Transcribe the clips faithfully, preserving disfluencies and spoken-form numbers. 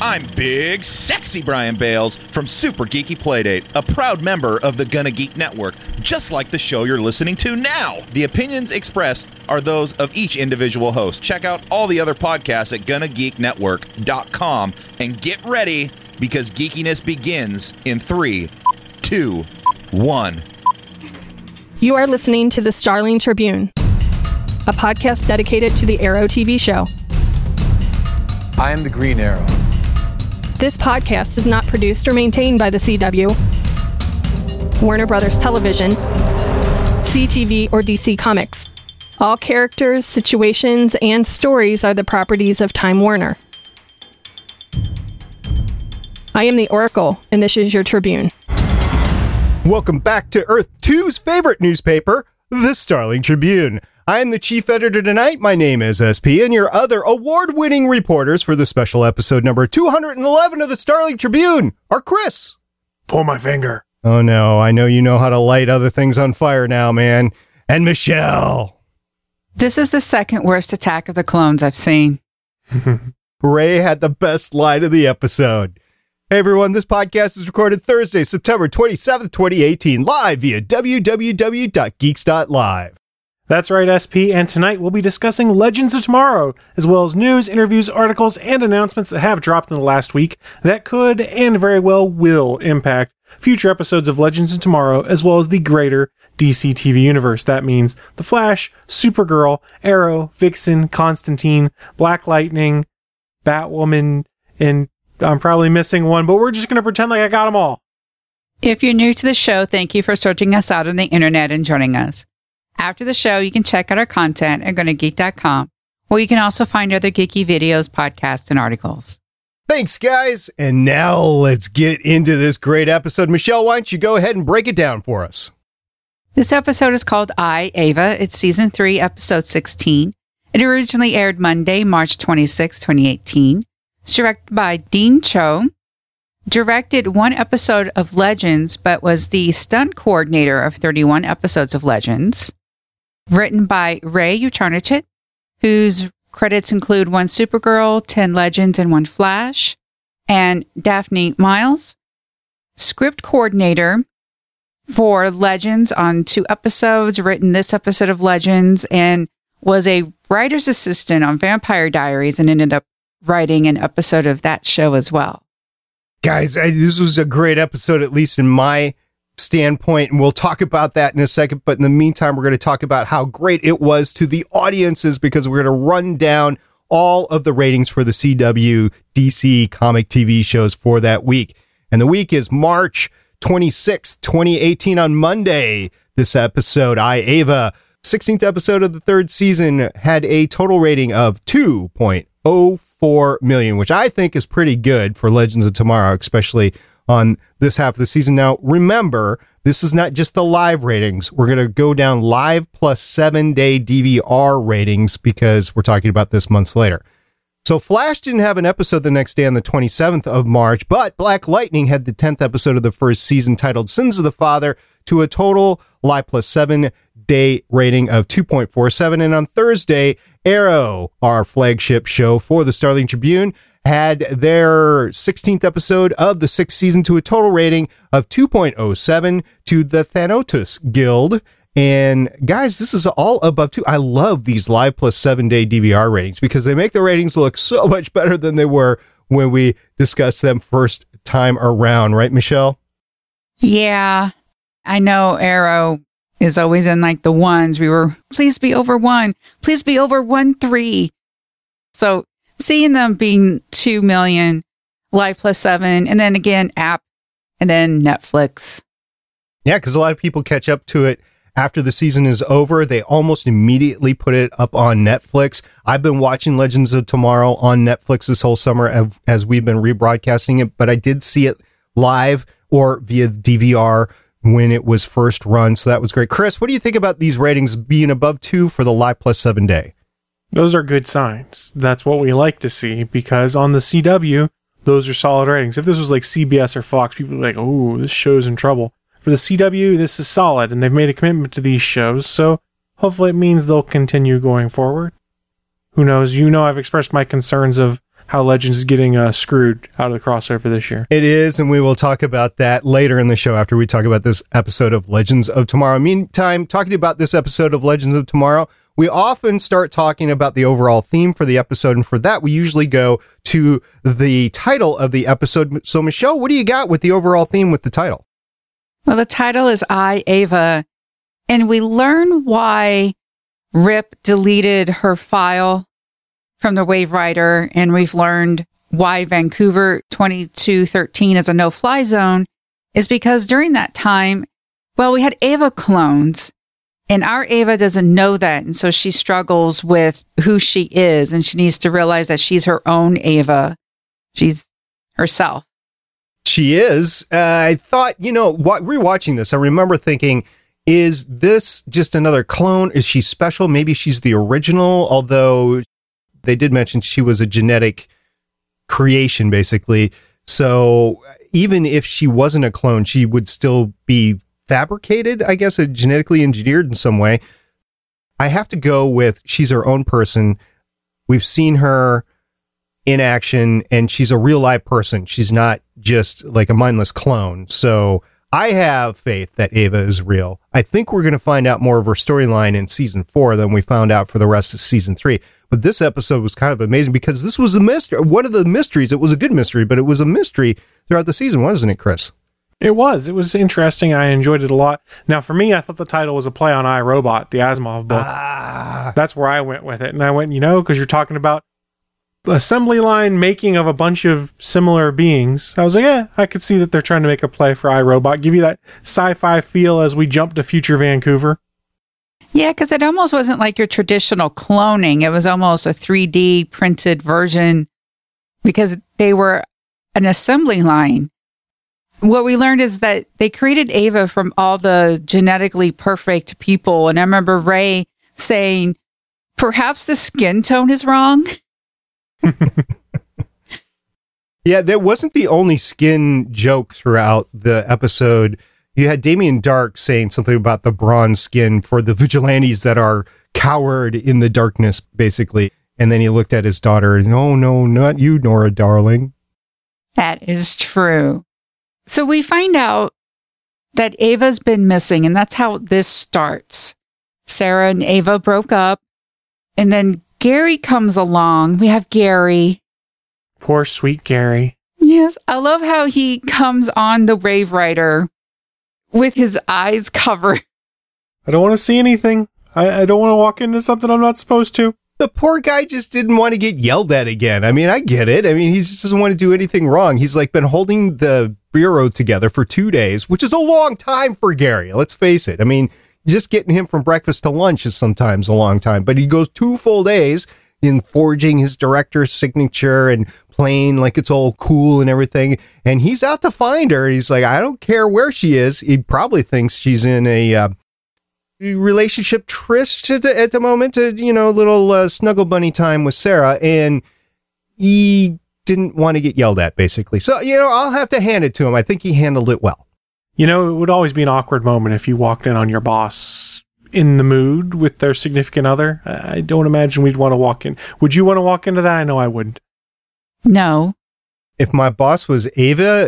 I'm big, sexy Brian Bales from Super Geeky Playdate, a proud member of the Gonna Geek Network, just like the show you're listening to now. The opinions expressed are those of each individual host. Check out all the other podcasts at gonna geek network dot com and get ready because geekiness begins in three, two, one. You are listening to the Starling Tribune, a podcast dedicated to the Arrow T V show. I am the Green Arrow. This podcast is not produced or maintained by the C W, Warner Brothers Television, C T V, or D C Comics. All characters, situations, and stories are the properties of Time Warner. I am the Oracle, and this is your Tribune. Welcome back to Earth two's favorite newspaper, the Starling Tribune. I am the chief editor tonight. My name is S P, and your other award-winning reporters for the special episode number two hundred eleven of the Starling Tribune are Chris. Pull my finger. Oh no, I know you know how to light other things on fire now, man. And Michelle. This is the second worst Attack of the Clones I've seen. Ray had the best line of the episode. Hey everyone, this podcast is recorded Thursday, September twenty-seventh, twenty eighteen, live via w w w dot geeks dot live. That's right, S P, and tonight we'll be discussing Legends of Tomorrow, as well as news, interviews, articles, and announcements that have dropped in the last week that could, and very well will, impact future episodes of Legends of Tomorrow, as well as the greater D C T V universe. That means The Flash, Supergirl, Arrow, Vixen, Constantine, Black Lightning, Batwoman, and I'm probably missing one, but we're just going to pretend like I got them all. If you're new to the show, thank you for searching us out on the internet and joining us. After the show, you can check out our content at gonna geek dot com, where you can also find other geeky videos, podcasts, and articles. Thanks, guys. And now let's get into this great episode. Michelle, why don't you go ahead and break it down for us? This episode is called I, Ava. It's season three, episode sixteen. It originally aired Monday, March twenty-sixth, twenty eighteen. It's directed by Dean Cho. Directed one episode of Legends, but was the stunt coordinator of thirty-one episodes of Legends. Written by Ray Ucharnachit, whose credits include one Supergirl, ten Legends, and one Flash, and Daphne Miles. Script coordinator for Legends on two episodes, written this episode of Legends, and was a writer's assistant on Vampire Diaries and ended up writing an episode of that show as well. Guys, I, this was a great episode, at least in my standpoint, and we'll talk about that in a second. But in the meantime, we're going to talk about how great it was to the audiences, because we're going to run down all of the ratings for the C W D C comic T V shows for that week. And the week is March twenty-sixth, twenty eighteen. On Monday, this episode, I, Ava, sixteenth episode of the third season, had a total rating of two point oh four million, which I think is pretty good for Legends of Tomorrow, especially on this half of the season. Now, remember, this is not just the live ratings. We're going to go down live plus seven-day D V R ratings, because we're talking about this months later. So Flash didn't have an episode the next day on the twenty-seventh of March, but Black Lightning had the tenth episode of the first season, titled Sins of the Father, to a total live plus seven-day rating of two point four seven. And on Thursday, Arrow, our flagship show for the Starling Tribune, had their sixteenth episode of the sixth season to a total rating of two point oh seven to the Thanatos Guild. And guys, this is all above two. I love these live plus seven day D V R ratings, because they make the ratings look so much better than they were when we discussed them first time around. Right, Michelle? Yeah, I know Arrow is always in like the ones. We were, please be over one. Please be over one, three. So seeing them being two million, live plus seven, and then again, app, and then Netflix. Yeah, because a lot of people catch up to it after the season is over. They almost immediately put it up on Netflix. I've been watching Legends of Tomorrow on Netflix this whole summer as, as we've been rebroadcasting it, but I did see it live or via D V R when it was first run, so that was great. Chris, what do you think about these ratings being above two for the live plus seven day? Those are good signs. That's what we like to see, because on the C W, those are solid ratings. If this was like C B S or Fox, people would be like, oh, this show's in trouble. For the C W, this is solid, and they've made a commitment to these shows, so hopefully it means they'll continue going forward. Who knows? You know, I've expressed my concerns of how Legends is getting uh, screwed out of the crossover this year. It is, and we will talk about that later in the show after we talk about this episode of Legends of Tomorrow. Meantime, talking about this episode of Legends of Tomorrow, we often start talking about the overall theme for the episode, and for that, we usually go to the title of the episode. So, Michelle, what do you got with the overall theme with the title? Well, the title is I, Ava, and we learn why Rip deleted her file from the Wave Rider, and we've learned why Vancouver twenty-two thirteen is a no-fly zone, is because during that time, well, we had Ava clones, and our Ava doesn't know that, and so she struggles with who she is, and she needs to realize that she's her own Ava. She's herself. She is. Uh, I thought, you know, what, rewatching this, I remember thinking, is this just another clone? Is she special? Maybe she's the original, although they did mention she was a genetic creation, basically. So even if she wasn't a clone, she would still be fabricated, I guess, uh, genetically engineered in some way. I have to go with she's her own person. We've seen her in action, and she's a real live person. She's not just like a mindless clone. So I have faith that Ava is real. I think we're going to find out more of her storyline in season four than we found out for the rest of season three. But this episode was kind of amazing because this was a mystery. One of the mysteries. It was a good mystery, but it was a mystery throughout the season, wasn't it, Chris? It was. It was interesting. I enjoyed it a lot. Now, for me, I thought the title was a play on iRobot, the Asimov book. Ah. That's where I went with it. And I went, you know, because you're talking about assembly line making of a bunch of similar beings. I was like, yeah, I could see that they're trying to make a play for iRobot, give you that sci-fi feel as we jump to future Vancouver. Yeah, because it almost wasn't like your traditional cloning. It was almost a three D printed version because they were an assembly line. What we learned is that they created Ava from all the genetically perfect people. And I remember Ray saying, perhaps the skin tone is wrong. Yeah, that wasn't the only skin joke throughout the episode. You had Damien Dark saying something about the bronze skin for the vigilantes that are cowered in the darkness, basically. And then he looked at his daughter and, oh, no, not you, Nora, darling. That is true. So we find out that Ava's been missing, and that's how this starts. Sarah and Ava broke up, and then Gary comes along. We have Gary. Poor sweet Gary. Yes, I love how he comes on the Wave Rider with his eyes covered. I don't want to see anything. I, I don't want to walk into something I'm not supposed to. The poor guy just didn't want to get yelled at again. I mean, I get it. I mean, he just doesn't want to do anything wrong. He's like been holding the bureau together for two days, which is a long time for Gary. Let's face it. I mean, just getting him from breakfast to lunch is sometimes a long time, but he goes two full days in forging his director's signature and playing like it's all cool and everything. And he's out to find her. He's like, I don't care where she is. He probably thinks she's in a uh, relationship tryst at the, at the moment, uh, you know, little uh, snuggle bunny time with Sarah. And he didn't want to get yelled at, basically. So, you know, I'll have to hand it to him. I think he handled it well. You know, it would always be an awkward moment if you walked in on your boss in the mood with their significant other. I don't imagine we'd want to walk in. Would you want to walk into that? I know I wouldn't. No. If my boss was Ava,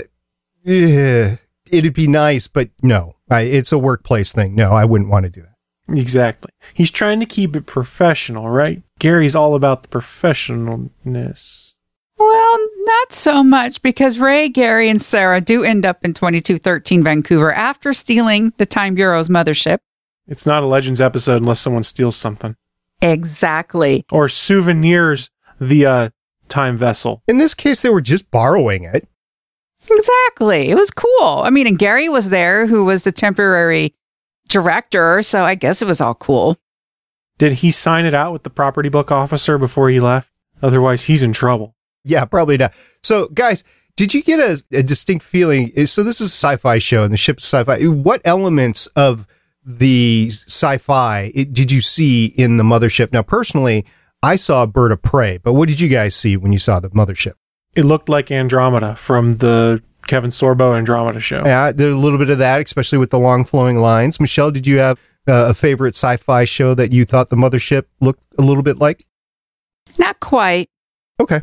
eh, it'd be nice, but no, I, it's a workplace thing. No, I wouldn't want to do that. Exactly. He's trying to keep it professional, right? Gary's all about the professionalness. Well, not so much, because Ray, Gary, and Sarah do end up in twenty-two thirteen Vancouver after stealing the Time Bureau's mothership. It's not a Legends episode unless someone steals something. Exactly. Or souvenirs the uh, time vessel. In this case, they were just borrowing it. Exactly. It was cool. I mean, and Gary was there, who was the temporary director, so I guess it was all cool. Did he sign it out with the property book officer before he left? Otherwise, he's in trouble. Yeah, probably not. So, guys, did you get a, a distinct feeling? So this is a sci-fi show, and the ship's sci-fi. What elements of the sci-fi it, did you see in the mothership? Now, personally, I saw a bird of prey, but what did you guys see when you saw the mothership? It looked like Andromeda from the Kevin Sorbo Andromeda show. Yeah, there's a little bit of that, especially with the long flowing lines. Michelle, did you have uh, a favorite sci-fi show that you thought the mothership looked a little bit like? Not quite. Okay.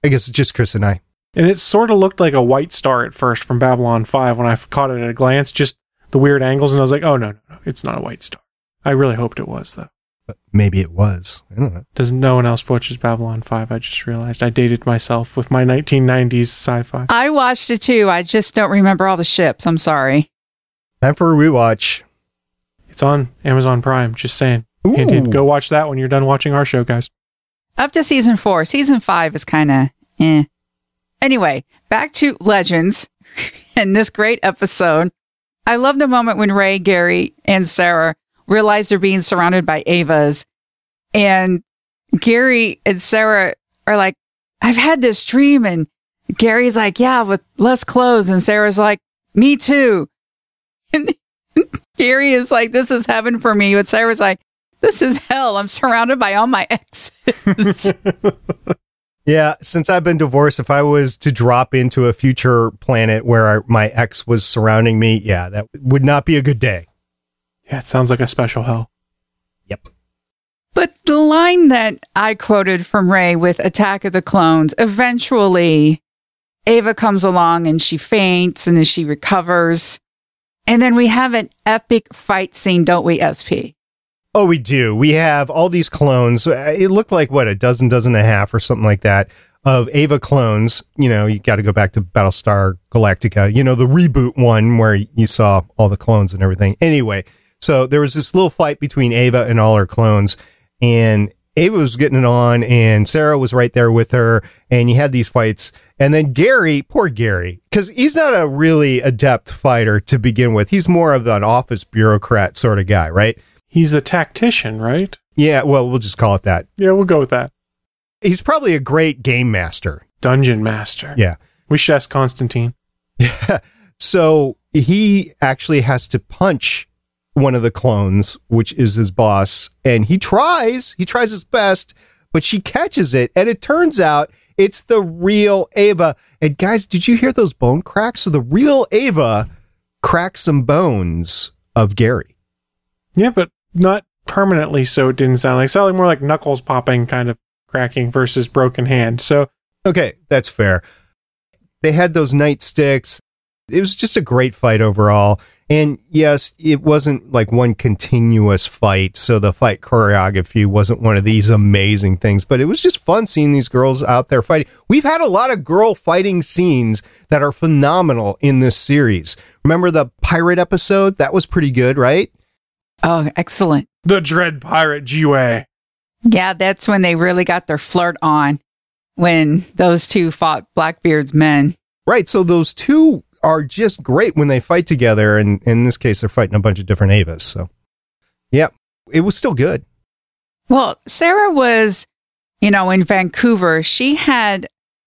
I guess it's just Chris and I. And it sort of looked like a white star at first from Babylon five when I caught it at a glance, just the weird angles, and I was like, oh, no, no, no, it's not a white star. I really hoped it was, though. But maybe it was. I don't know. Does no one else watches Babylon five? I just realized I dated myself with my nineteen nineties sci-fi. I watched it too. I just don't remember all the ships. I'm sorry. Time for a rewatch. It's on Amazon Prime, just saying. Ooh. Hint, hint. Go watch that when you're done watching our show, guys. Up to season four. Season five is kind of eh. Anyway, back to Legends and this great episode. I love the moment when Ray, Gary, and Sarah realize they're being surrounded by Evas. And Gary and Sarah are like, I've had this dream. And Gary's like, yeah, with less clothes. And Sarah's like, me too. And Gary is like, this is heaven for me. But Sarah's like, this is hell. I'm surrounded by all my exes. Yeah, since I've been divorced, if I was to drop into a future planet where I, my ex was surrounding me, yeah, that would not be a good day. Yeah, it sounds like a special hell. Yep. But the line that I quoted from Ray with Attack of the Clones, eventually Ava comes along and she faints and then she recovers. And then we have an epic fight scene, don't we, S P? Oh, we do. We have all these clones. It looked like, what, a dozen, dozen and a half or something like that of Ava clones. You know, you got to go back to Battlestar Galactica, you know, the reboot one where you saw all the clones and everything. Anyway, so there was this little fight between Ava and all her clones, and Ava was getting it on, and Sarah was right there with her, and you had these fights. And then Gary, poor Gary, because he's not a really adept fighter to begin with. He's more of an office bureaucrat sort of guy, right? He's the tactician, right? Yeah, well, we'll just call it that. Yeah, we'll go with that. He's probably a great game master. Dungeon master. Yeah. We should ask Constantine. Yeah. So he actually has to punch one of the clones, which is his boss, and he tries, he tries his best, but she catches it, and it turns out it's the real Ava. And guys, did you hear those bone cracks? So the real Ava cracked some bones of Gary. Yeah, but not permanently, so it didn't sound like. It sounded more like knuckles popping, kind of cracking versus broken hand. So, okay, that's fair. They had those nightsticks. It was just a great fight overall. And yes, it wasn't like one continuous fight, so the fight choreography wasn't one of these amazing things, but it was just fun seeing these girls out there fighting. We've had a lot of girl fighting scenes that are phenomenal in this series. Remember the pirate episode? That was pretty good, right? Oh, excellent. The Dread Pirate G-Way. Yeah, that's when they really got their flirt on, when those two fought Blackbeard's men. Right, so those two are just great when they fight together, and in this case, they're fighting a bunch of different Avas, so yeah, it was still good. Well, Sarah was, you know, in Vancouver. She had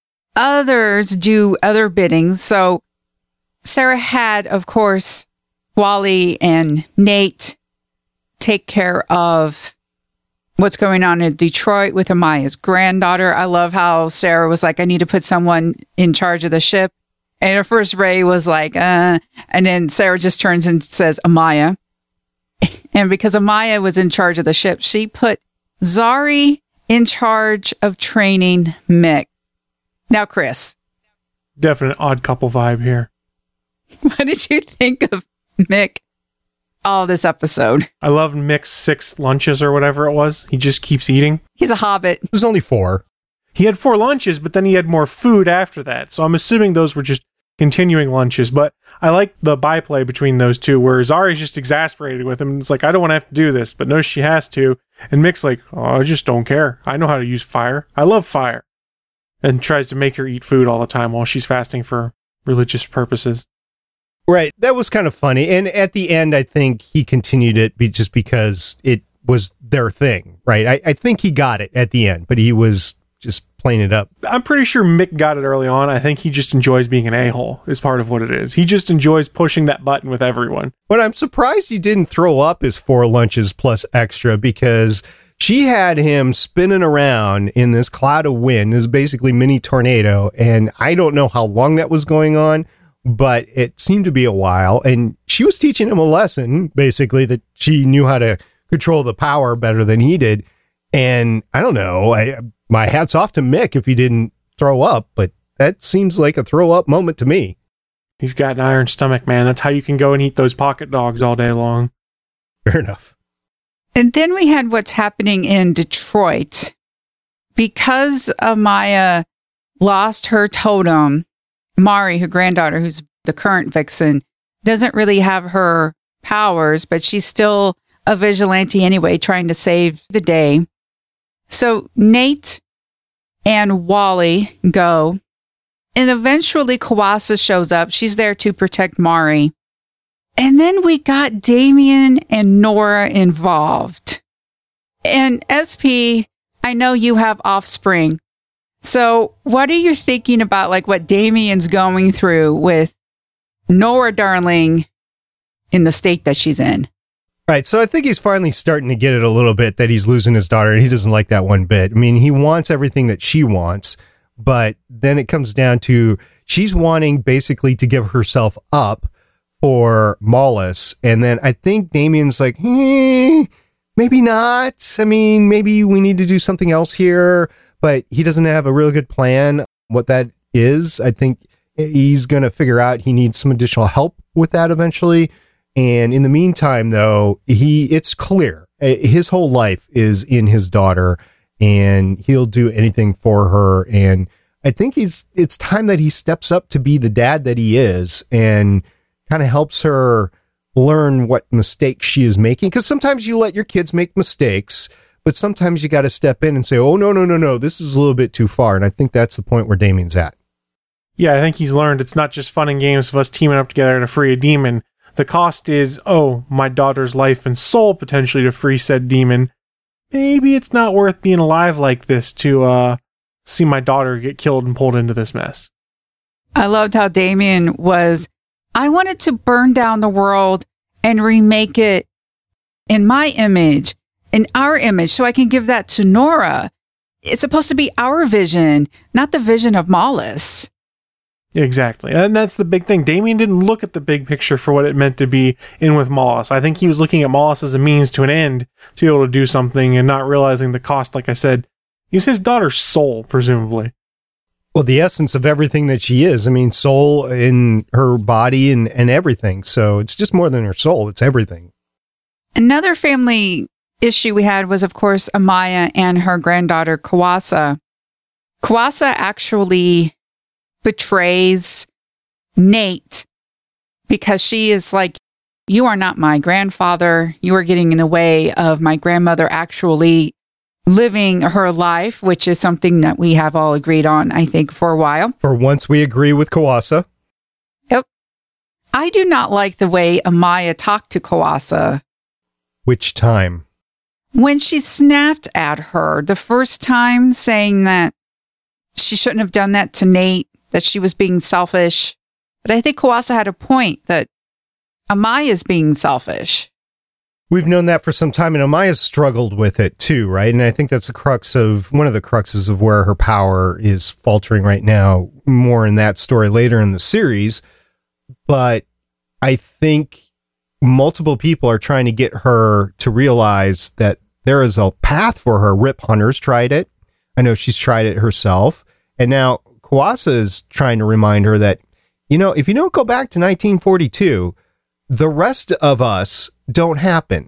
others do other bidding, so Sarah had, of course, Wally and Nate take care of what's going on in Detroit with Amaya's granddaughter. I love how Sarah was like, I need to put someone in charge of the ship. And at first Ray was like, uh, and then Sarah just turns and says, Amaya. And because Amaya was in charge of the ship, she put Zari in charge of training Mick. Now, Chris. Definite odd couple vibe here. What did you think of Mick all this episode? I love Mick's six lunches or whatever it was. He just keeps eating. He's a hobbit. There's only four. He had four lunches, but then he had more food after that. So I'm assuming those were just continuing lunches. But I like the byplay between those two, where Zari's just exasperated with him. It's like, I don't want to have to do this, but no, she has to. And Mick's like, oh, I just don't care. I know how to use fire. I love fire. And tries to make her eat food all the time while she's fasting for religious purposes. Right. That was kind of funny. And at the end, I think he continued it be just because it was their thing, right? I, I think he got it at the end, but he was just playing it up. I'm pretty sure Mick got it early on. I think he just enjoys being an a-hole is part of what it is. He just enjoys pushing that button with everyone. But I'm surprised he didn't throw up his four lunches plus extra, because she had him spinning around in this cloud of wind. It was basically mini tornado. And I don't know how long that was going on, but it seemed to be a while. And she was teaching him a lesson, basically, that she knew how to control the power better than he did. And I don't know, I, my hat's off to Mick if he didn't throw up, but that seems like a throw up moment to me. He's got an iron stomach, man. That's how you can go and eat those pocket dogs all day long. Fair enough. And then we had what's happening in Detroit. Because Amaya lost her totem, Mari, her granddaughter, who's the current vixen, doesn't really have her powers, but she's still a vigilante anyway, trying to save the day. So Nate and Wally go, and eventually Kawasa shows up. She's there to protect Mari. And then we got Damien and Nora involved. And S P, I know you have offspring. So what are you thinking about, like, what Damien's going through with Nora Darling in the state that she's in? Right. So I think he's finally starting to get it a little bit that he's losing his daughter, and he doesn't like that one bit. I mean, he wants everything that she wants, but then it comes down to she's wanting basically to give herself up for Mollis. And then I think Damien's like, eh, maybe not. I mean, maybe we need to do something else here, but he doesn't have a real good plan what that is. I think he's going to figure out he needs some additional help with that eventually. And in the meantime, though, he it's clear his whole life is in his daughter, and he'll do anything for her. And I think he's it's time that he steps up to be the dad that he is and kind of helps her learn what mistakes she is making. Because sometimes you let your kids make mistakes, but sometimes you got to step in and say, oh, no, no, no, no, this is a little bit too far. And I think that's the point where Damien's at. Yeah, I think he's learned it's not just fun and games of us teaming up together to free a demon. The cost is, oh, my daughter's life and soul potentially to free said demon. Maybe it's not worth being alive like this to uh, see my daughter get killed and pulled into this mess. I loved how Damien was, I wanted to burn down the world and remake it in my image, in our image, so I can give that to Nora. It's supposed to be our vision, not the vision of Mollis. Exactly. And that's the big thing. Damien didn't look at the big picture for what it meant to be in with Mollis. I think he was looking at Mollis as a means to an end to be able to do something and not realizing the cost, like I said, is his daughter's soul, presumably. Well, the essence of everything that she is. I mean, soul in her body and, and everything. So it's just more than her soul. It's everything. Another family issue we had was, of course, Amaya and her granddaughter, Kawasa. Kawasa actually betrays Nate because she is like, you are not my grandfather. You are getting in the way of my grandmother actually living her life, which is something that we have all agreed on, I think, for a while. For once, we agree with Kawasa. Yep. I do not like the way Amaya talked to Kawasa. Which time? When she snapped at her the first time, saying that she shouldn't have done that to Nate, that she was being selfish. But I think Kawasa had a point that Amaya is being selfish. We've known that for some time, and Amaya's struggled with it too, right? And I think that's the crux of, one of the cruxes of where her power is faltering right now. More in that story later in the series. But I think multiple people are trying to get her to realize that there is a path for her. Rip Hunter's tried it. I know she's tried it herself. And now Kawasa is trying to remind her that, you know, if you don't go back to nineteen forty-two, the rest of us don't happen.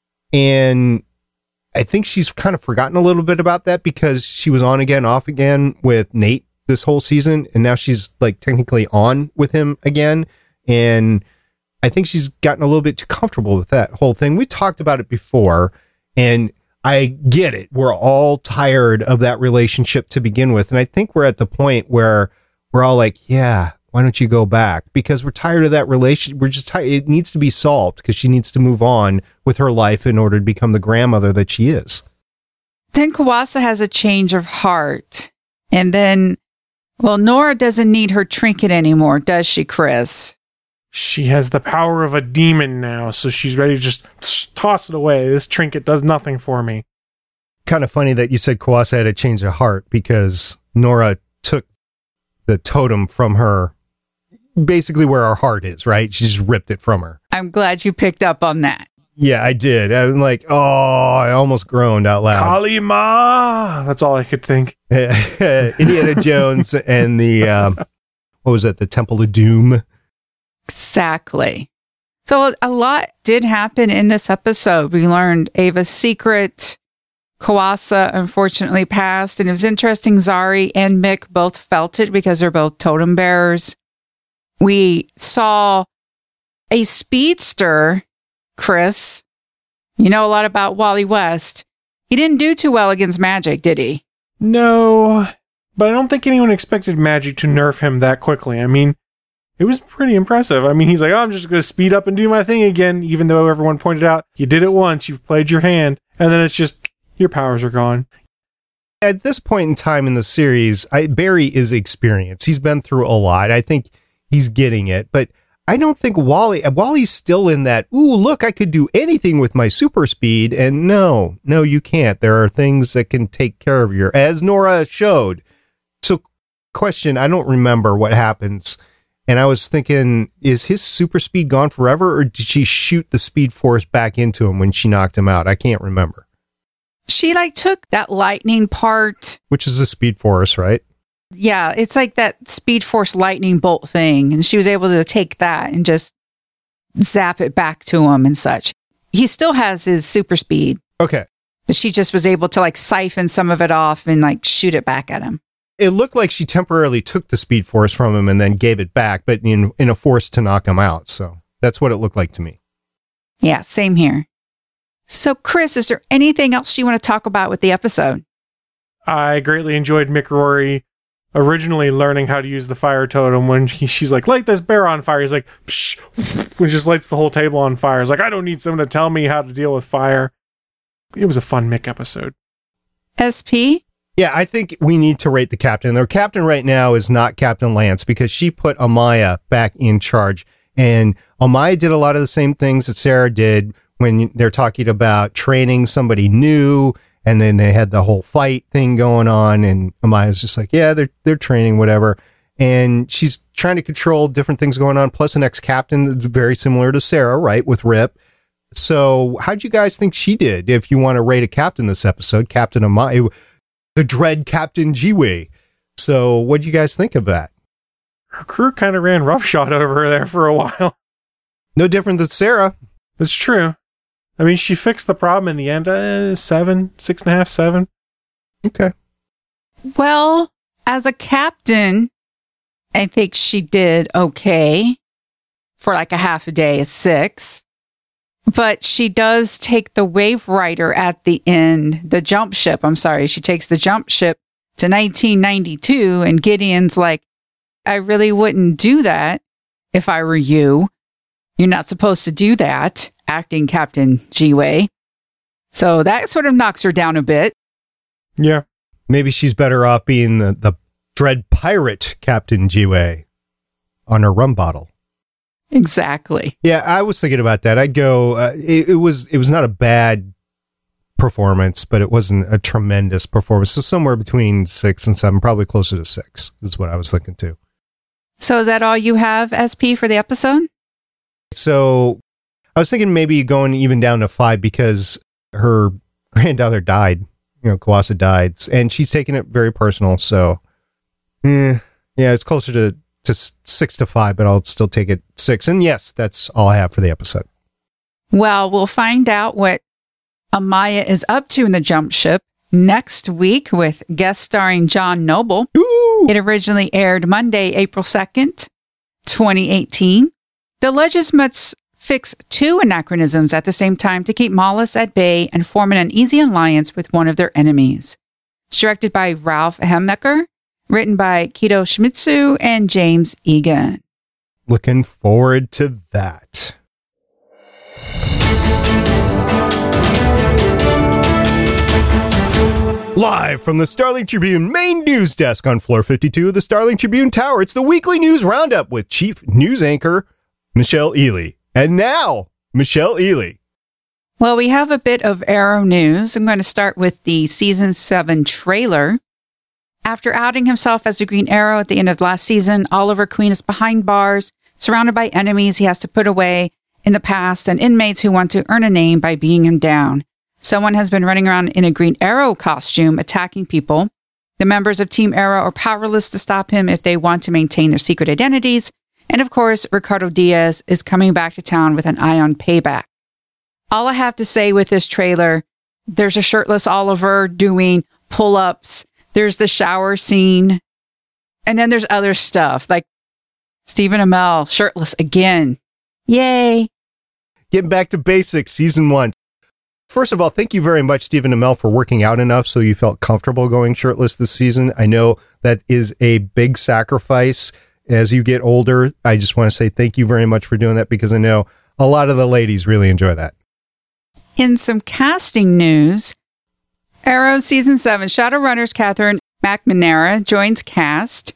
And I think she's kind of forgotten a little bit about that because she was on again, off again with Nate this whole season. And now she's like technically on with him again. And I think she's gotten a little bit too comfortable with that whole thing. We talked about it before, and I get it. We're all tired of that relationship to begin with. And I think we're at the point where we're all like, yeah, why don't you go back? Because we're tired of that relationship. We're just tired. It needs to be solved because she needs to move on with her life in order to become the grandmother that she is. Then Kawasa has a change of heart. And then, well, Nora doesn't need her trinket anymore, does she, Chris? She has the power of a demon now, so she's ready to just toss it away. This trinket does nothing for me. Kind of funny that you said Kawasa had a change of heart because Nora took the totem from her, basically where her heart is, right? She just ripped it from her. I'm glad you picked up on that. Yeah, I did. I'm like, oh, I almost groaned out loud. Kalima! That's all I could think. Indiana Jones and the, um, what was it, the Temple of Doom? Exactly. So a lot did happen in this episode. We learned Ava's secret. Kawasa unfortunately passed. And it was interesting, Zari and Mick both felt it because they're both totem bearers. We saw a speedster, Chris. You know a lot about Wally West. He didn't do too well against Magic, did he? No, but I don't think anyone expected Magic to nerf him that quickly. I mean, it was pretty impressive. I mean, he's like, oh, I'm just going to speed up and do my thing again, even though everyone pointed out, you did it once, you've played your hand, and then it's just, your powers are gone. At this point in time in the series, I, Barry is experienced. He's been through a lot. I think he's getting it, but I don't think Wally, Wally's still in that, ooh, look, I could do anything with my super speed. And no, no, you can't. There are things that can take care of you, as Nora showed. So, question, I don't remember what happens. And I was thinking, is his super speed gone forever, or did she shoot the speed force back into him when she knocked him out? I can't remember. She like took that lightning part. Which is the speed force, right? Yeah, it's like that Speed Force lightning bolt thing. And she was able to take that and just zap it back to him and such. He still has his super speed. Okay. But she just was able to like siphon some of it off and like shoot it back at him. It looked like she temporarily took the Speed Force from him and then gave it back, but in, in a force to knock him out. So that's what it looked like to me. Yeah, same here. So Chris, is there anything else you want to talk about with the episode? I greatly enjoyed Mick Rory originally learning how to use the fire totem when he, she's like, light this bear on fire. He's like, psh, and just lights the whole table on fire. He's like, I don't need someone to tell me how to deal with fire. It was a fun Mick episode. S P? Yeah, I think we need to rate the captain. Their captain right now is not Captain Lance because she put Amaya back in charge. And Amaya did a lot of the same things that Sarah did when they're talking about training somebody new. And then they had the whole fight thing going on, and Amaya's just like, yeah, they're they're training, whatever. And she's trying to control different things going on, plus an ex-captain that's very similar to Sarah, right, with Rip. So how'd you guys think she did, if you want to rate a captain this episode? Captain Amaya, the dread Captain Jiwei. So what'd you guys think of that? Her crew kind of ran roughshod over her there for a while. No different than Sarah. That's true. I mean, she fixed the problem in the end. Uh, seven, six and a half, seven. Okay. Well, as a captain, I think she did okay for like a half a day, a six. But she does take the Wave Rider at the end, the jump ship. I'm sorry. She takes the jump ship to nineteen ninety-two, and Gideon's like, I really wouldn't do that if I were you. You're not supposed to do that, acting Captain Jiwei. So that sort of knocks her down a bit. Yeah. Maybe she's better off being the, the dread pirate Captain Jiwei on her rum bottle. Exactly. Yeah, I was thinking about that. I'd go, uh, it, it was it was not a bad performance, but it wasn't a tremendous performance. So somewhere between six and seven, probably closer to six is what I was thinking too. So is that all you have, S P, for the episode? So I was thinking maybe going even down to five because her granddaughter died. You know, Kawasa died, and she's taking it very personal. So, eh, yeah, it's closer to, to six to five, but I'll still take it six. And yes, that's all I have for the episode. Well, we'll find out what Amaya is up to in the jump ship next week with guest starring John Noble. Ooh. It originally aired Monday, April second, twenty eighteen. The Legends must fix two anachronisms at the same time to keep Malice at bay and form an uneasy alliance with one of their enemies. It's directed by Ralph Hemmecker, written by Kido Shimizu and James Egan. Looking forward to that. Live from the Starling Tribune main news desk on floor fifty-two of the Starling Tribune Tower, it's the weekly news roundup with chief news anchor Michelle Ely. And now, Michelle Ely. Well, we have a bit of Arrow news. I'm going to start with the season seven trailer. After outing himself as the Green Arrow at the end of last season, Oliver Queen is behind bars, surrounded by enemies he has to put away, in the past and inmates who want to earn a name by beating him down. Someone has been running around in a Green Arrow costume attacking people. The members of Team Arrow are powerless to stop him if they want to maintain their secret identities. And of course, Ricardo Diaz is coming back to town with an eye on payback. All I have to say with this trailer, there's a shirtless Oliver doing pull-ups. There's the shower scene. And then there's other stuff like Stephen Amell shirtless again. Yay. Getting back to basics, season one. First of all, thank you very much, Stephen Amell, for working out enough so you felt comfortable going shirtless this season. I know that is a big sacrifice as you get older. I just want to say thank you very much for doing that because I know a lot of the ladies really enjoy that. In some casting news, Arrow Season seven Shadowrunners Catherine McNamara joins cast.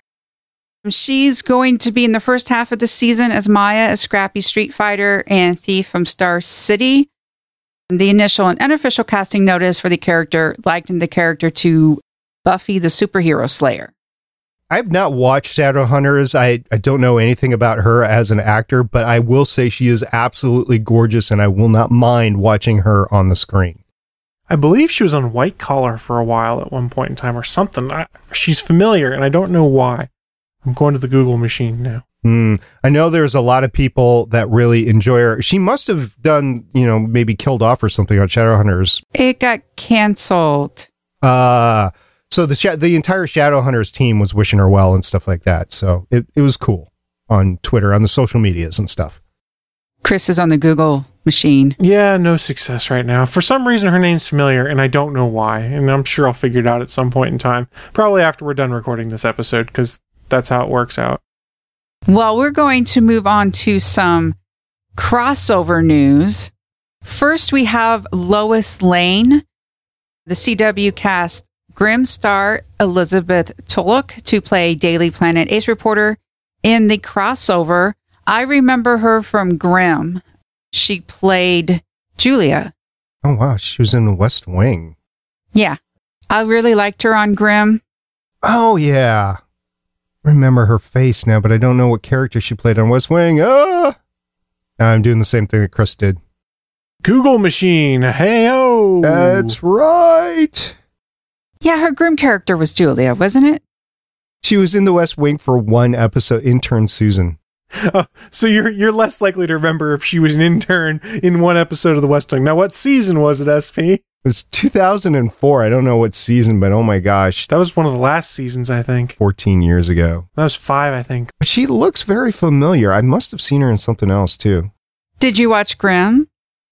She's going to be in the first half of the season as Maya, a scrappy street fighter and thief from Star City. The initial and unofficial casting notice for the character likened the character to Buffy the Superhero Slayer. I've not watched Shadowhunters. I, I don't know anything about her as an actor, but I will say she is absolutely gorgeous, and I will not mind watching her on the screen. I believe she was on White Collar for a while at one point in time or something. I, she's familiar, and I don't know why. I'm going to the Google machine now. Mm, I know there's a lot of people that really enjoy her. She must have done, you know, maybe killed off or something on Shadowhunters. It got canceled. Uh, so the sh- the entire Shadowhunters team was wishing her well and stuff like that. So it, it was cool on Twitter, on the social medias and stuff. Chris is on the Google machine. Yeah, no success right now. For some reason, her name's familiar, and I don't know why. And I'm sure I'll figure it out at some point in time. Probably after we're done recording this episode, because that's how it works out. Well, we're going to move on to some crossover news. First, we have Lois Lane. The C W cast Grimm star Elizabeth Tulloch to play Daily Planet Ace reporter in the crossover. I remember her from Grimm. She played Julia. Oh, wow. She was in West Wing. Yeah. I really liked her on Grimm. Oh, yeah. Remember her face now, but I don't know what character she played on West Wing. Ah! Now I'm doing the same thing that Chris did. Google machine. Hey-o. That's right. Yeah, her Grimm character was Julia, wasn't it? She was in the West Wing for one episode, intern Susan. Oh, so you're you're less likely to remember if she was an intern in one episode of the West Wing. Now, what season was it, S P? It was two thousand four. I don't know what season, but oh my gosh. That was one of the last seasons, I think. fourteen years ago. That was five, I think. But she looks very familiar. I must have seen her in something else, too. Did you watch Grimm?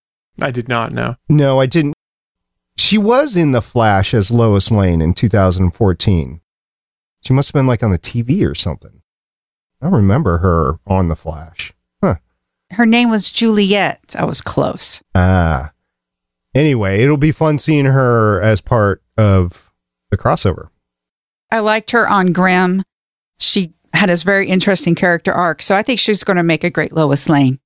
I did not know. No, I didn't. She was in The Flash as Lois Lane in two thousand fourteen. She must have been like on the T V or something. I remember her on The Flash. Huh. Her name was Juliet. I was close. Ah. Anyway, it'll be fun seeing her as part of the crossover. I liked her on Grimm. She had this very interesting character arc, so I think she's going to make a great Lois Lane.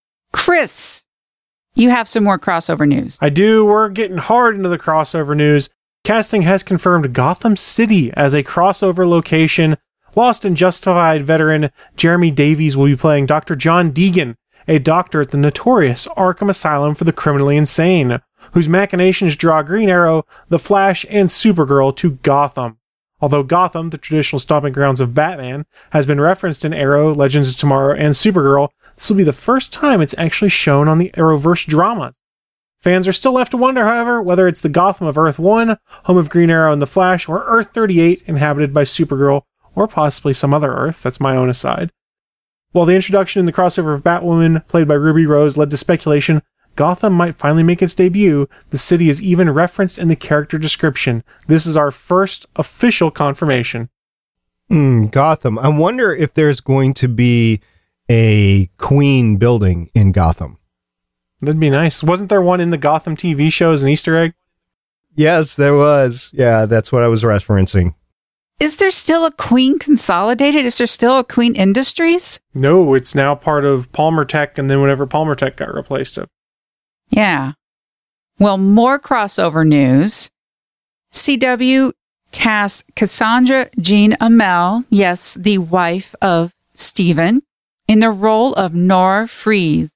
Chris, you have some more crossover news. I do. We're getting hard into the crossover news. Casting has confirmed Gotham City as a crossover location. Lost and Justified veteran Jeremy Davies will be playing Doctor John Deegan, a doctor at the notorious Arkham Asylum for the criminally insane, whose machinations draw Green Arrow, The Flash, and Supergirl to Gotham. Although Gotham, the traditional stomping grounds of Batman, has been referenced in Arrow, Legends of Tomorrow, and Supergirl, this will be the first time it's actually shown on the Arrowverse dramas. Fans are still left to wonder, however, whether it's the Gotham of Earth one, home of Green Arrow and The Flash, or Earth thirty-eight, inhabited by Supergirl, or possibly some other Earth. That's my own aside. While the introduction in the crossover of Batwoman, played by Ruby Rose, led to speculation Gotham might finally make its debut, the city is even referenced in the character description. This is our first official confirmation. Mm, Gotham. I wonder if there's going to be a Queen building in Gotham. That'd be nice. Wasn't there one in the Gotham T V show as an Easter egg? Yes, there was. Yeah, that's what I was referencing. Is there still a Queen Consolidated? Is there still a Queen Industries? No, it's now part of Palmer Tech, and then whenever Palmer Tech got replaced it. Yeah. Well, more crossover news. C W cast Cassandra Jean Amell, yes, the wife of Stephen, in the role of Nora Freeze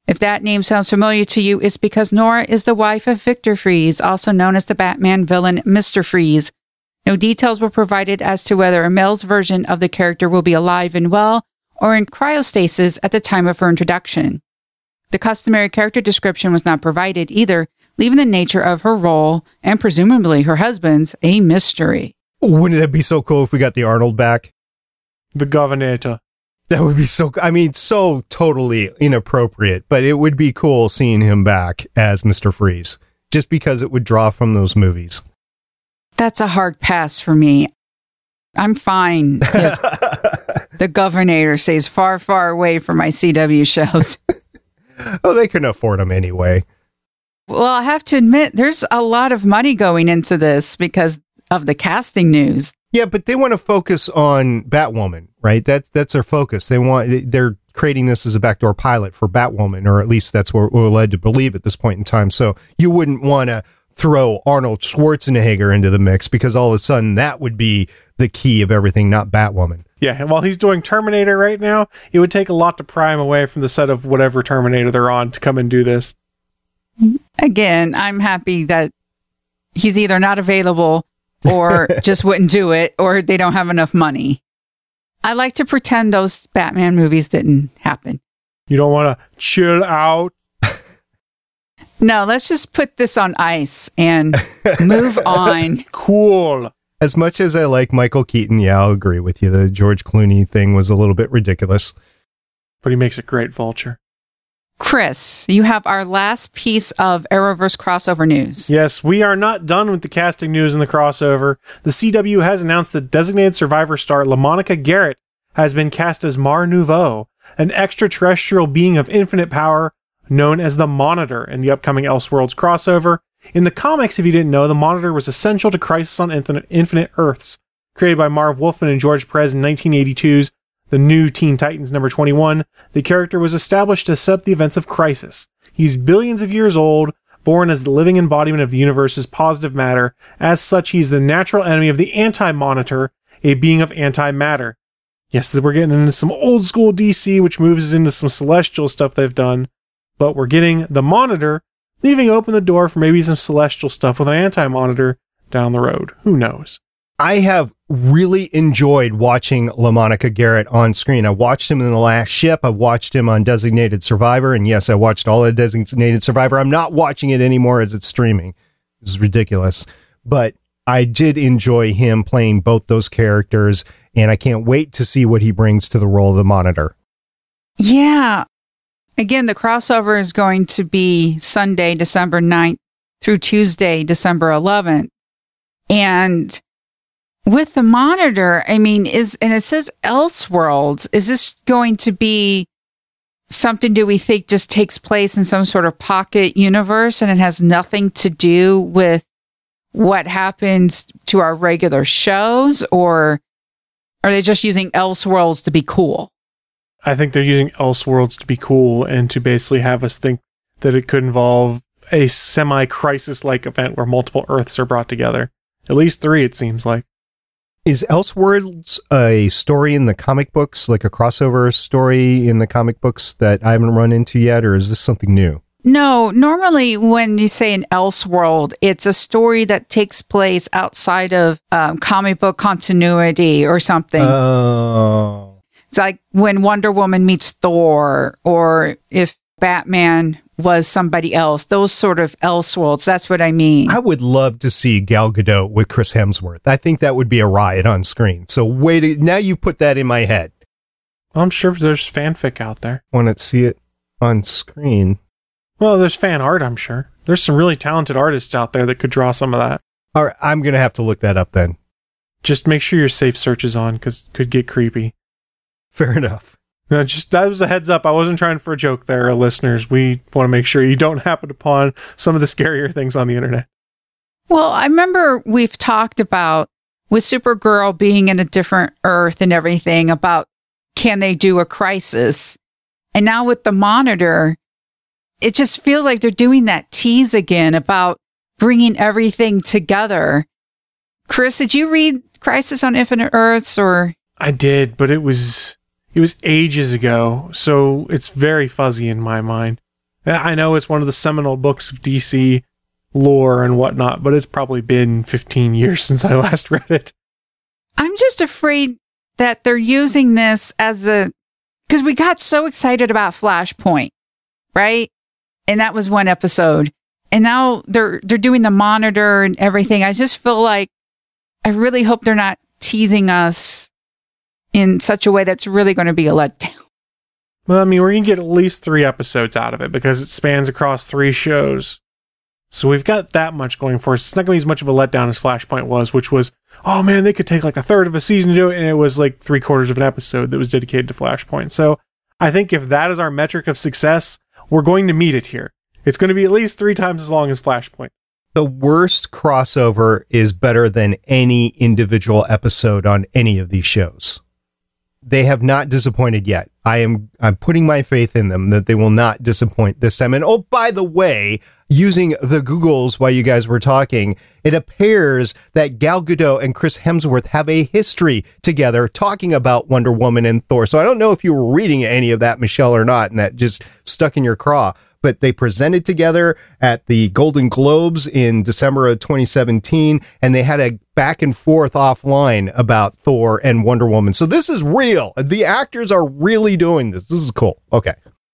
If that name sounds familiar to you, it's because Nora is the wife of Victor Freeze, also known as the Batman villain Mister Freeze. No details were provided as to whether Amel's version of the character will be alive and well or in cryostasis at the time of her introduction. The customary character description was not provided either, leaving the nature of her role, and presumably her husband's, a mystery. Wouldn't that be so cool if we got the Arnold back? The Governor. That would be so, I mean, so totally inappropriate, but it would be cool seeing him back as Mister Freeze, just because it would draw from those movies. That's a hard pass for me. I'm fine if the Governor stays far, far away from my C W shows. Oh, they couldn't afford them anyway. Well, I have to admit, there's a lot of money going into this because of the casting news. Yeah, but they want to focus on Batwoman, right? That's that's their focus. They want they're creating this as a backdoor pilot for Batwoman, or at least that's what we're led to believe at this point in time. So you wouldn't want to throw Arnold Schwarzenegger into the mix because all of a sudden that would be the key of everything, not Batwoman. Yeah, and while he's doing Terminator right now, it would take a lot to pry him away from the set of whatever Terminator they're on to come and do this. Again, I'm happy that he's either not available or just wouldn't do it, or they don't have enough money. I like to pretend those Batman movies didn't happen. You don't want to chill out? No, let's just put this on ice and move on. Cool. As much as I like Michael Keaton, yeah, I'll agree with you. The George Clooney thing was a little bit ridiculous. But he makes a great Vulture. Chris, you have our last piece of Arrowverse crossover news. Yes, we are not done with the casting news in the crossover. The C W has announced that designated Survivor star LaMonica Garrett has been cast as Mar Nouveau, an extraterrestrial being of infinite power known as the Monitor in the upcoming Elseworlds crossover. In the comics, if you didn't know, the Monitor was essential to Crisis on Infinite, Infinite Earths, created by Marv Wolfman and George Perez in nineteen eighty-two's The New Teen Titans number twenty-one. The character was established to set up the events of Crisis. He's billions of years old, born as the living embodiment of the universe's positive matter. As such, he's the natural enemy of the Anti-Monitor, a being of antimatter. Yes, we're getting into some old school D C, which moves into some celestial stuff they've done, but we're getting the Monitor, leaving open the door for maybe some celestial stuff with an Anti-Monitor down the road. Who knows? I have really enjoyed watching LaMonica Garrett on screen. I watched him in The Last Ship. I watched him on Designated Survivor. And yes, I watched all of Designated Survivor. I'm not watching it anymore as it's streaming. This is ridiculous. But I did enjoy him playing both those characters. And I can't wait to see what he brings to the role of the Monitor. Yeah. Again, the crossover is going to be Sunday, December ninth through Tuesday, December eleventh. And with the Monitor, I mean, is, and it says Elseworlds, is this going to be something, do we think, just takes place in some sort of pocket universe and it has nothing to do with what happens to our regular shows? Or are they just using Elseworlds to be cool? I think they're using Elseworlds to be cool and to basically have us think that it could involve a semi-crisis-like event where multiple Earths are brought together. At least three, it seems like. Is Elseworlds a story in the comic books, like a crossover story in the comic books that I haven't run into yet, or is this something new? No, normally when you say an Elseworld, it's a story that takes place outside of um, comic book continuity or something. Oh. It's like when Wonder Woman meets Thor, or if Batman was somebody else, those sort of Elseworlds. That's what I mean. I would love to see Gal Gadot with Chris Hemsworth. I think that would be a riot on screen. So wait, now you put that in my head. I'm sure there's fanfic out there. Want to see it on screen? Well, there's fan art, I'm sure. There's some really talented artists out there that could draw some of that. All right, I'm going to have to look that up then. Just make sure your safe search is on, because it could get creepy. Fair enough. No, just that was a heads up. I wasn't trying for a joke there, listeners. We want to make sure you don't happen upon some of the scarier things on the internet. Well, I remember we've talked about with Supergirl being in a different Earth and everything about can they do a crisis? And now with the Monitor, it just feels like they're doing that tease again about bringing everything together. Chris, did you read Crisis on Infinite Earths or? I did, but it was... It was ages ago, so it's very fuzzy in my mind. I know it's one of the seminal books of D C lore and whatnot, but it's probably been fifteen years since I last read it. I'm just afraid that they're using this as a, because we got so excited about Flashpoint, right? And that was one episode. And now they're they're doing the Monitor and everything. I just feel like, I really hope they're not teasing us in such a way that's really going to be a letdown. Well, I mean, we're going to get at least three episodes out of it because it spans across three shows. So we've got that much going for us. It's not going to be as much of a letdown as Flashpoint was, which was, oh man, they could take like a third of a season to do it, and it was like three quarters of an episode that was dedicated to Flashpoint. So I think if that is our metric of success, we're going to meet it here. It's going to be at least three times as long as Flashpoint. The worst crossover is better than any individual episode on any of these shows. They have not disappointed yet. I am I'm putting my faith in them that they will not disappoint this time. And oh, by the way, using the Googles while you guys were talking, it appears that Gal Gadot and Chris Hemsworth have a history together talking about Wonder Woman and Thor. So I don't know if you were reading any of that, Michelle, or not, and that just stuck in your craw. But they presented together at the Golden Globes in December of twenty seventeen, and they had a back and forth offline about Thor and Wonder Woman. So this is real. The actors are really doing this. This is cool. Okay.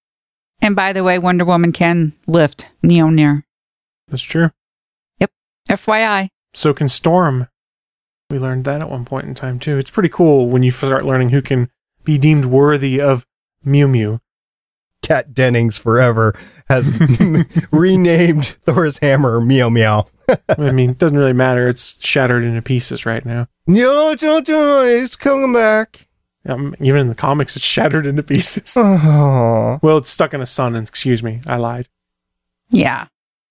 And by the way, Wonder Woman can lift Mjolnir. That's true. Yep. F Y I. So can Storm. We learned that at one point in time, too. It's pretty cool when you start learning who can be deemed worthy of Mew Mew. Kat Dennings forever has renamed Thor's hammer Meow Meow. I mean, it doesn't really matter. It's shattered into pieces right now. No, don't do it. It's coming back. Um, even in the comics, it's shattered into pieces. Oh. Well, it's stuck in a sun, and excuse me, I lied. Yeah.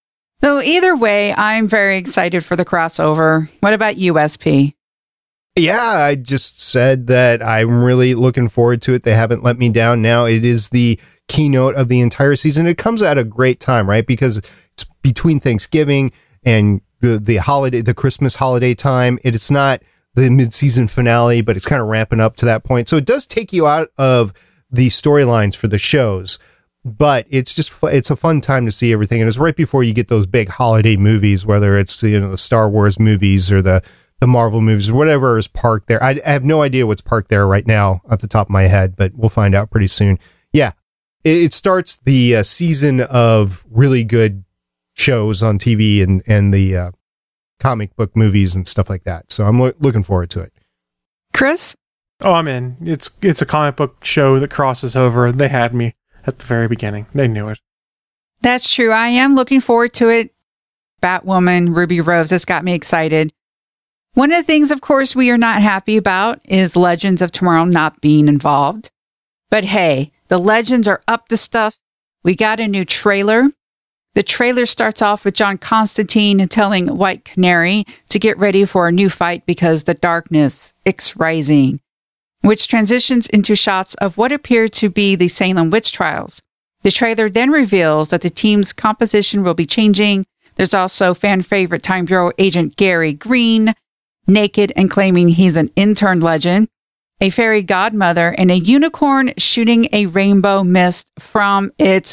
So either way, I'm very excited for the crossover. What about you, S P? Yeah, I just said that I'm really looking forward to it. They haven't let me down. Now it is the keynote of the entire season. It comes at a great time, right? Because it's between Thanksgiving and the, the holiday, the Christmas holiday time. It, it's not the mid-season finale, but it's kind of ramping up to that point. So it does take you out of the storylines for the shows, but it's just, it's a fun time to see everything. And it's right before you get those big holiday movies, whether it's, you know, the Star Wars movies or the, the Marvel movies or whatever is parked there. I, I have no idea what's parked there right now off the top of my head, but we'll find out pretty soon. Yeah. It, it starts the uh, season of really good shows on T V and, and the uh, comic book movies and stuff like that. So I'm lo- looking forward to it. Chris? Oh, I'm in. It's, it's a comic book show that crosses over. They had me at the very beginning. They knew it. That's true. I am looking forward to it. Batwoman, Ruby Rose, that's got me excited. One of the things, of course, we are not happy about is Legends of Tomorrow not being involved. But hey, the Legends are up to stuff. We got a new trailer. The trailer starts off with John Constantine telling White Canary to get ready for a new fight because the darkness is rising, which transitions into shots of what appear to be the Salem witch trials. The trailer then reveals that the team's composition will be changing. There's also fan favorite Time Bureau agent Gary Green, naked and claiming he's an intern legend, a fairy godmother, and a unicorn shooting a rainbow mist from its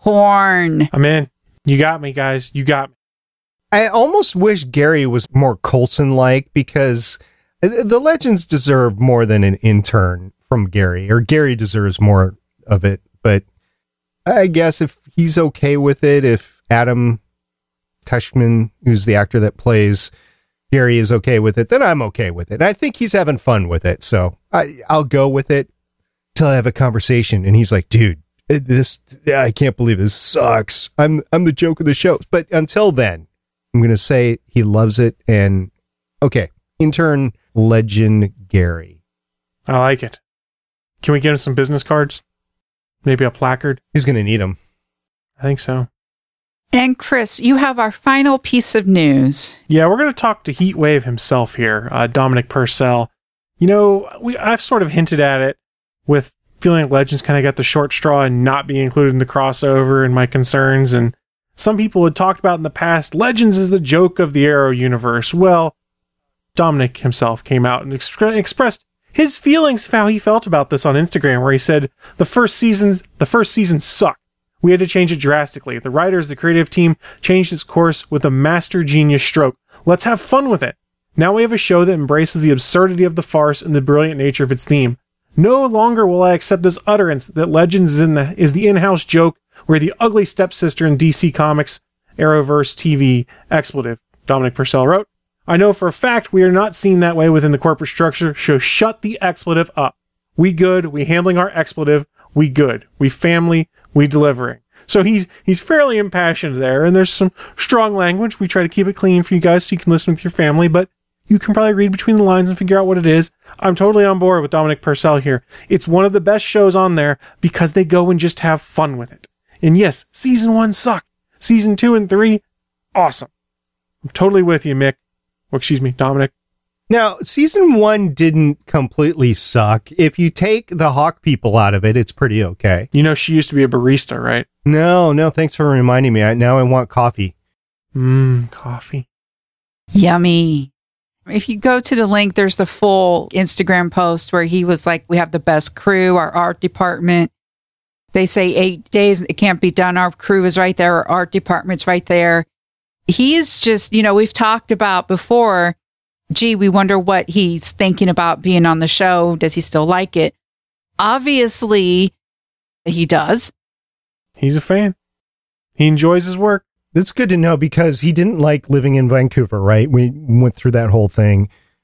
horn. I'm in. You got me, guys. You got me. I almost wish Gary was more Coulson-like because the Legends deserve more than an intern from Gary, or Gary deserves more of it. But I guess if he's okay with it, if Adam Tushman, who's the actor that plays Gary, is okay with it, then I'm okay with it. And I think he's having fun with it. So I, I'll go with it till I have a conversation. And he's like, dude, this, I can't believe this sucks. I'm, I'm the joke of the show. But until then, I'm going to say he loves it. And okay, intern legend Gary. I like it. Can we get him some business cards? Maybe a placard? He's going to need them. I think so. And Chris, you have our final piece of news. Yeah, we're going to talk to Heatwave himself here, uh, Dominic Purcell. You know, we I've sort of hinted at it with feeling like Legends kind of got the short straw and not being included in the crossover and my concerns. And some people had talked about in the past, Legends is the joke of the Arrow universe. Well, Dominic himself came out and exp- expressed his feelings of how he felt about this on Instagram, where he said the first seasons, the first season sucked. We had to change it drastically. The writers, the creative team, changed its course with a master genius stroke. Let's have fun with it. Now we have a show that embraces the absurdity of the farce and the brilliant nature of its theme. No longer will I accept this utterance that Legends is, in the, is the in-house joke where the ugly stepsister in D C Comics, Arrowverse T V, expletive, Dominic Purcell wrote. I know for a fact we are not seen that way within the corporate structure, so shut the expletive up. We good, we handling our expletive, we good, we family, we delivering. So he's he's fairly impassioned there, and there's some strong language. We try to keep it clean for you guys so you can listen with your family, but you can probably read between the lines and figure out what it is. I'm totally on board with Dominic Purcell here. It's one of the best shows on there because they go and just have fun with it. And yes, season one sucked. Season two and three, awesome. I'm totally with you, Mick. Or excuse me, Dominic. Now, season one didn't completely suck. If you take the Hawk people out of it, it's pretty okay. You know, she used to be a barista, right? No, no, thanks for reminding me. I, now I want coffee. Mmm, coffee. Yummy. If you go to the link, there's the full Instagram post where he was like, we have the best crew, our art department. They say eight days, it can't be done. Our crew is right there. Our art department's right there. He is just, you know, we've talked about before, gee, we wonder what he's thinking about being on the show. Does he still like it? Obviously, he does. He's a fan. He enjoys his work. That's good to know because he didn't like living in Vancouver, right? We went through that whole thing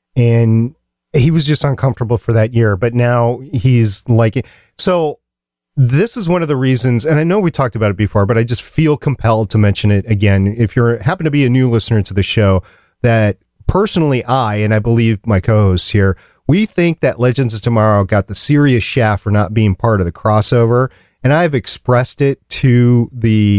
and he was just uncomfortable for that year, but now he's liking. So this is one of the reasons, and I know we talked about it before, but I just feel compelled to mention it again. If you happen to be a new listener to the show, that personally I, and I believe my co-hosts here, we think that Legends of Tomorrow got the serious shaft for not being part of the crossover, and I've expressed it to the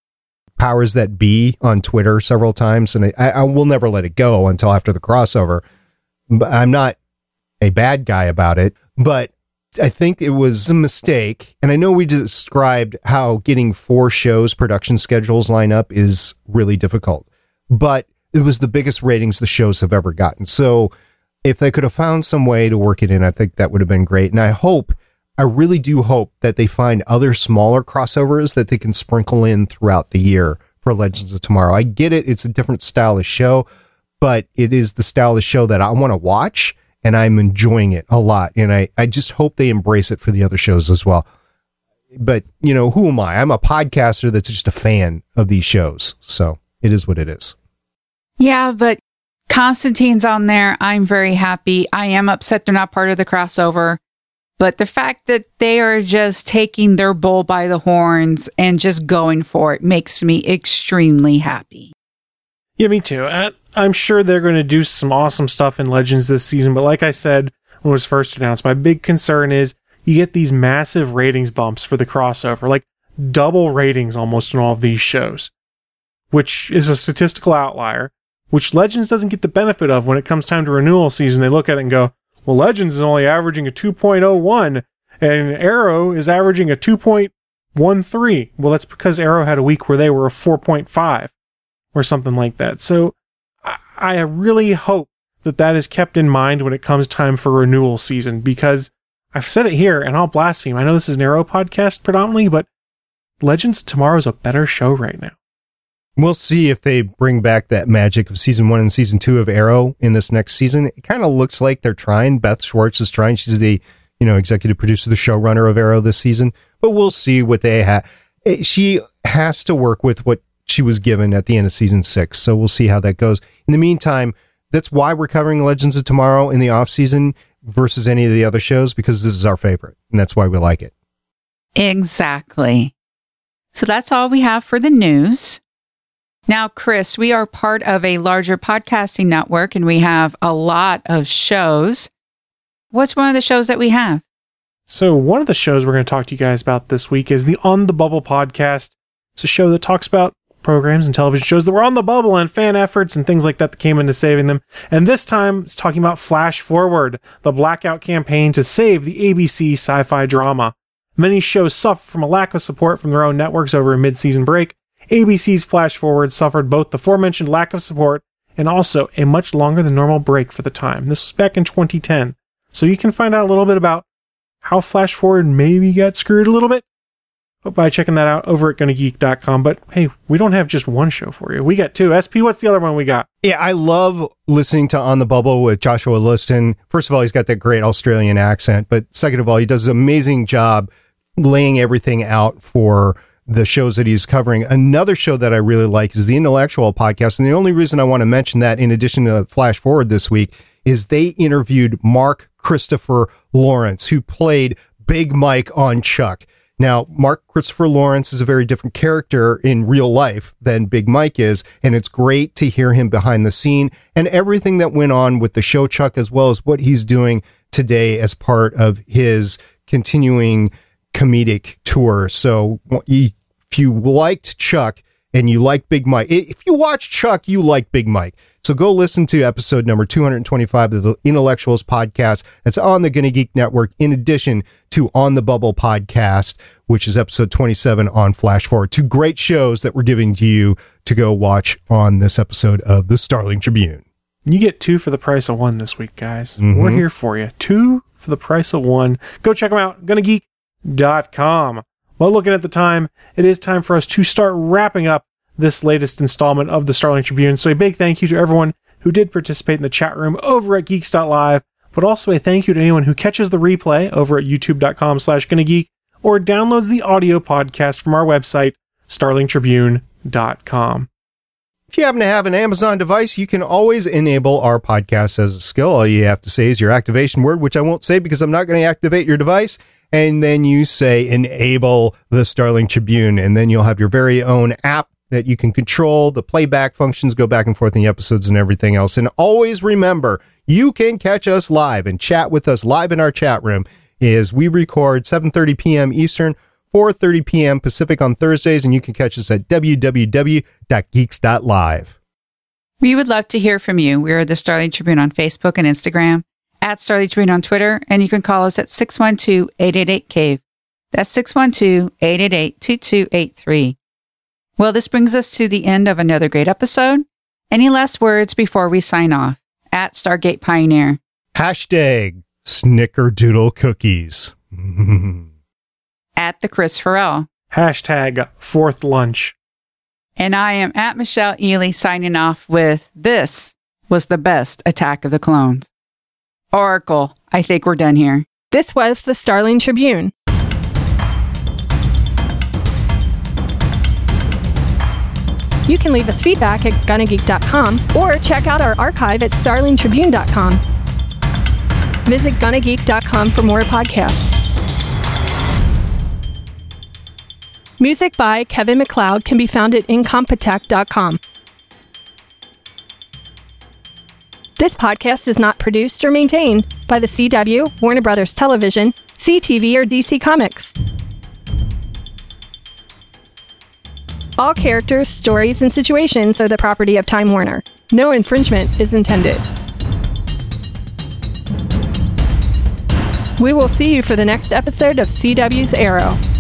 powers that be on Twitter several times, and I, I will never let it go until after the crossover. But I'm not a bad guy about it, but I think it was a mistake. And I know we described how getting four shows production schedules line up is really difficult, but it was the biggest ratings the shows have ever gotten. So if they could have found some way to work it in, I think that would have been great. And I hope, I really do hope that they find other smaller crossovers that they can sprinkle in throughout the year for Legends of Tomorrow. I get it. It's a different style of show, but it is the style of show that I want to watch, and I'm enjoying it a lot. And I, I just hope they embrace it for the other shows as well. But, you know, who am I? I'm a podcaster that's just a fan of these shows. So it is what it is. Yeah, but Constantine's on there. I'm very happy. I am upset they're not part of the crossover. But the fact that they are just taking their bull by the horns and just going for it makes me extremely happy. Yeah, me too. I'm sure they're going to do some awesome stuff in Legends this season. But like I said when it was first announced, my big concern is you get these massive ratings bumps for the crossover, like double ratings almost in all of these shows, which is a statistical outlier, which Legends doesn't get the benefit of when it comes time to renewal season. They look at it and go, well, Legends is only averaging a two point oh one, and Arrow is averaging a two point one three. Well, that's because Arrow had a week where they were a four point five or something like that. So I really hope that that is kept in mind when it comes time for renewal season, because I've said it here and I'll blaspheme. I know this is an Arrow podcast predominantly, but Legends of Tomorrow is a better show right now. We'll see if they bring back that magic of season one and season two of Arrow in this next season. It kind of looks like they're trying. Beth Schwartz is trying. She's the, you know, executive producer, the showrunner of Arrow this season. But we'll see what they have. She has to work with what she was given at the end of season six. So we'll see how that goes. In the meantime, that's why we're covering Legends of Tomorrow in the off season versus any of the other shows, because this is our favorite. And that's why we like it. Exactly. So that's all we have for the news. Now, Chris, we are part of a larger podcasting network and we have a lot of shows. What's one of the shows that we have? So one of the shows we're going to talk to you guys about this week is the On the Bubble podcast. It's a show that talks about programs and television shows that were on the bubble and fan efforts and things like that that came into saving them. And this time it's talking about Flash Forward, the blackout campaign to save the A B C sci-fi drama. Many shows suffer from a lack of support from their own networks over a mid-season break. A B C's Flash Forward suffered both the aforementioned lack of support and also a much longer than normal break for the time. This was back in twenty ten. So you can find out a little bit about how Flash Forward maybe got screwed a little bit by checking that out over at gonna geek dot com. But hey, we don't have just one show for you. We got two. S P, what's the other one we got? Yeah, I love listening to On the Bubble with Joshua Liston. First of all, he's got that great Australian accent. But second of all, he does an amazing job laying everything out for the shows that he's covering. Another show that I really like is the Intellectual Podcast. And the only reason I want to mention that, in addition to Flash Forward this week, is they interviewed Mark Christopher Lawrence, who played Big Mike on Chuck. Now, Mark Christopher Lawrence is a very different character in real life than Big Mike is, and it's great to hear him behind the scene and everything that went on with the show Chuck, as well as what he's doing today as part of his continuing comedic tour. So if you liked Chuck and you like Big Mike, if you watch Chuck, you like Big Mike. So go listen to episode number two hundred twenty-five of the Intellectuals podcast. That's on the Gonna Geek Network, in addition to On the Bubble podcast, which is episode twenty-seven on Flash Forward. Two great shows that we're giving to you to go watch on this episode of the Starling Tribune. You get two for the price of one this week, guys. Mm-hmm. We're here for you. Two for the price of one. Go check them out. gonna geek dot com. Well, looking at the time, it is time for us to start wrapping up this latest installment of the Starling Tribune. So a big thank you to everyone who did participate in the chat room over at geeks dot live, but also a thank you to anyone who catches the replay over at youtube dot com slash gonna geek or downloads the audio podcast from our website, starling tribune dot com. If you happen to have an Amazon device, you can always enable our podcast as a skill. All you have to say is your activation word, which I won't say because I'm not going to activate your device. And then you say enable the Starling Tribune, and then you'll have your very own app that you can control. The playback functions go back and forth in the episodes and everything else. And always remember, you can catch us live and chat with us live in our chat room. Is we record seven thirty p.m. Eastern, four thirty p.m. Pacific on Thursdays, and you can catch us at w w w dot geeks dot live. We would love to hear from you. We are the Starling Tribune on Facebook and Instagram, at Starling Tribune on Twitter, and you can call us at six one two, eight eight eight, C A V E. That's six one two, eight eight eight, two two eight three. Well, this brings us to the end of another great episode. Any last words before we sign off? At Stargate Pioneer. Hashtag Snickerdoodle Cookies. At the Chris Farrell. Hashtag Fourth Lunch. And I am at Michelle Ely, signing off with, this was the best Attack of the Clones. Oracle, I think we're done here. This was the Starling Tribune. You can leave us feedback at gonna geek dot com or check out our archive at starling tribune dot com. Visit gonna geek dot com for more podcasts. Music by Kevin MacLeod can be found at incompetech dot com. This podcast is not produced or maintained by the C W, Warner Brothers Television, C T V, or D C Comics. All characters, stories, and situations are the property of Time Warner. No infringement is intended. We will see you for the next episode of C W's Arrow.